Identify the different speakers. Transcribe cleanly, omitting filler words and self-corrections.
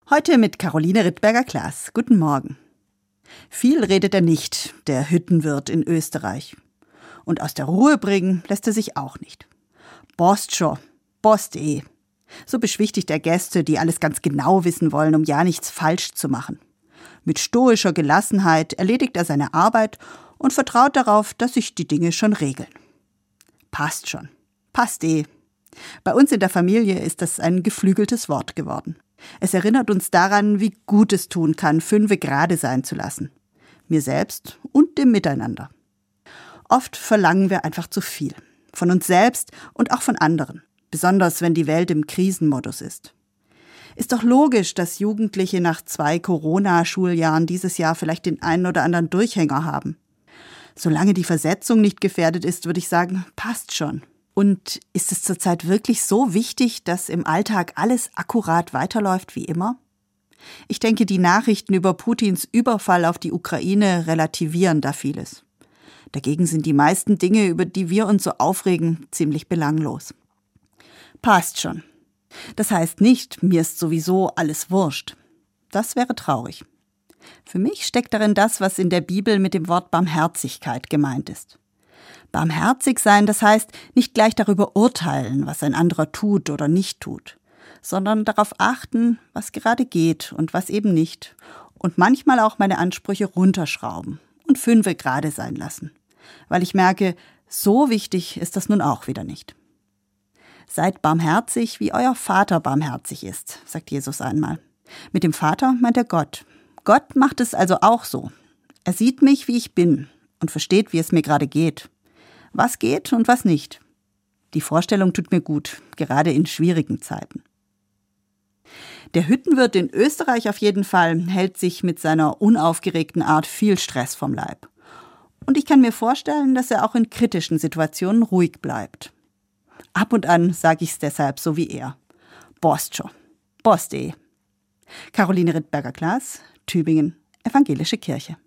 Speaker 1: Heute mit Caroline Rittberger-Klaas. Guten Morgen. Viel redet er nicht, der Hüttenwirt in Österreich. Und aus der Ruhe bringen lässt er sich auch nicht. Bost schon, bost eh. So beschwichtigt er Gäste, die alles ganz genau wissen wollen, um ja nichts falsch zu machen. Mit stoischer Gelassenheit erledigt er seine Arbeit und vertraut darauf, dass sich die Dinge schon regeln. Passt schon, passt eh. Bei uns in der Familie ist das ein geflügeltes Wort geworden. Es erinnert uns daran, wie gut es tun kann, 5 gerade sein zu lassen. Mir selbst und dem Miteinander. Oft verlangen wir einfach zu viel. Von uns selbst und auch von anderen. Besonders wenn die Welt im Krisenmodus ist. Ist doch logisch, dass Jugendliche nach 2 Corona-Schuljahren dieses Jahr vielleicht den einen oder anderen Durchhänger haben. Solange die Versetzung nicht gefährdet ist, würde ich sagen, passt schon. Und ist es zurzeit wirklich so wichtig, dass im Alltag alles akkurat weiterläuft wie immer? Ich denke, die Nachrichten über Putins Überfall auf die Ukraine relativieren da vieles. Dagegen sind die meisten Dinge, über die wir uns so aufregen, ziemlich belanglos. Passt schon. Das heißt nicht, mir ist sowieso alles wurscht. Das wäre traurig. Für mich steckt darin das, was in der Bibel mit dem Wort Barmherzigkeit gemeint ist. Barmherzig sein, das heißt, nicht gleich darüber urteilen, was ein anderer tut oder nicht tut, sondern darauf achten, was gerade geht und was eben nicht, und manchmal auch meine Ansprüche runterschrauben und 5 gerade sein lassen, weil ich merke, so wichtig ist das nun auch wieder nicht. Seid barmherzig, wie euer Vater barmherzig ist, sagt Jesus einmal. Mit dem Vater meint er Gott. Gott macht es also auch so. Er sieht mich, wie ich bin und versteht, wie es mir gerade geht. Was geht und was nicht. Die Vorstellung tut mir gut, gerade in schwierigen Zeiten. Der Hüttenwirt in Österreich auf jeden Fall hält sich mit seiner unaufgeregten Art viel Stress vom Leib. Und ich kann mir vorstellen, dass er auch in kritischen Situationen ruhig bleibt. Ab und an sage ich es deshalb so wie er. Bost schon, bost eh. Caroline Rittberger-Klaas, Tübingen, Evangelische Kirche.